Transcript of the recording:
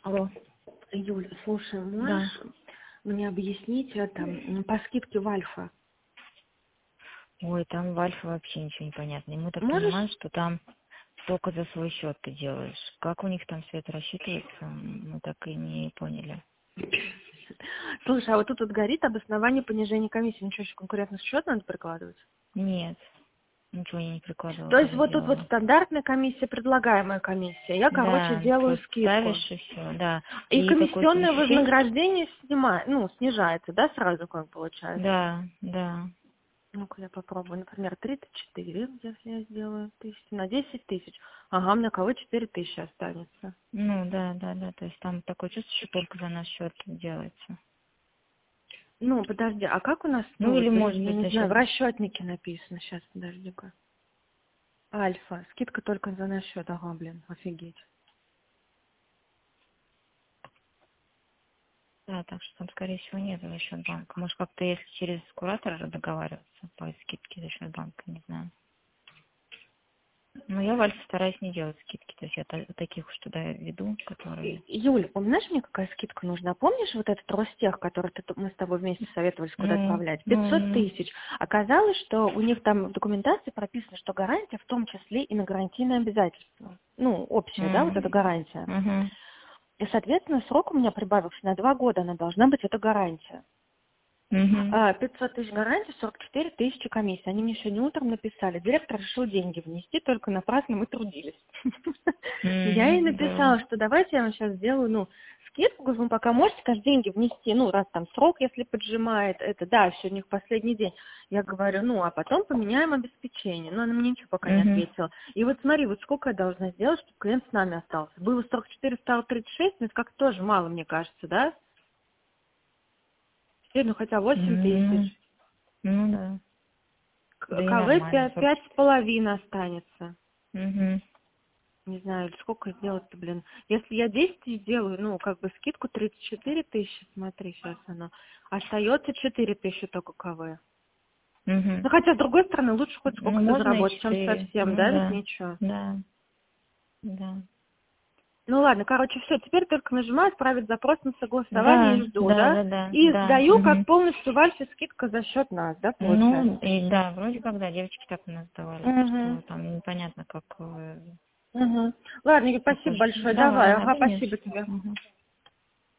Алло. Юля, слушай, Да. можешь мне объяснить это по скидке в Альфа? Ой, там в Альфа вообще ничего не понятно. И мы так понимаем, Можешь? что там только за свой счет ты делаешь. Как у них там все это рассчитывается, мы так и не поняли. Слушай, а вот тут вот горит обоснование понижения комиссии. Ничего, еще конкурентный счет надо прикладывать? Нет, ничего я не прикладывала, То есть когда вот тут вот делала. стандартная комиссия, предлагаемая комиссия. Я, короче, Да, делаю просто скидку. ставишь и все, да. И И какой комиссионное еще есть? вознаграждение снижается, да, сразу как получается? Да, да. Ну-ка я попробую. Например, 34, если я сделаю тысячу, на 10 тысяч. Ага, у меня кого 4 тысячи останется. Ну, да, да, да. То есть там такое чувство, что только за наш счет делается. Ну, подожди, а как у нас, Ну, ну, или вот, блин, может я быть не за знаю, счет... в расчетнике написано. Сейчас, подожди-ка. Альфа. Скидка только за наш счет. Ага, блин, офигеть. Да, так что там, скорее всего, нет за счет банка. Может, как-то если через куратора договариваться по скидке за счет банка, не знаю. Но я в Альфа стараюсь не делать скидки. То есть я таких уж туда веду, которые... Юль, помнишь мне, какая скидка нужна? Помнишь вот этот Ростех, который мы с тобой вместе советовались, куда Ну, отправлять? ну, 500 ну. тысяч. Оказалось, что у них там в документации прописано, что гарантия в том числе и на гарантийное обязательство. Ну, общая, да, вот эта гарантия. Угу. И, соответственно, срок у меня прибавился на 2 года, она должна быть, эта гарантия. Угу. 500 тысяч гарантии, 44 тысячи комиссии. Они мне сегодня утром написали. Директор решил деньги внести, только напрасно мы трудились. Я ей Да. написала, что давайте я вам сейчас сделаю, ну, скидку, говорю, вы пока можете, конечно, деньги внести, ну, раз там срок, если поджимает, это, да, сегодня у них последний день. Я говорю, ну, а потом поменяем обеспечение. Но она мне ничего пока не Угу. ответила. И вот смотри, вот сколько я должна сделать, чтобы клиент с нами остался. Было 44, стало 36, но это как-то тоже мало, мне кажется, да? Теперь, ну, хотя 8 тысяч. Ну да. Да и КВ нормально, 5,5 останется. Угу. Не знаю, сколько сделать-то, блин. Если я 10 тысяч сделаю, ну, как бы скидку 34 тысячи, смотри, сейчас оно. Остается 4 тысячи только КВ. Угу. Ну, хотя, с другой стороны, лучше хоть Ну, сколько-то можно и заработать, чем 4. совсем, Ну да, ведь да. ничего. Да. Да. Ну, ладно, короче, все, теперь только нажимаю «Отправить запрос на согласование» Да, и жду, да, да? да, да, И да. сдаю, как Угу. полностью в Альфе скидка за счет нас, да, Ну, получается? и да, вроде как, да, девочки так у нас давали, Угу. что там непонятно, как Угу. Ладно, Юль, спасибо похоже. большое. Давай, Давай, да, ага, спасибо конечно. тебе. Угу.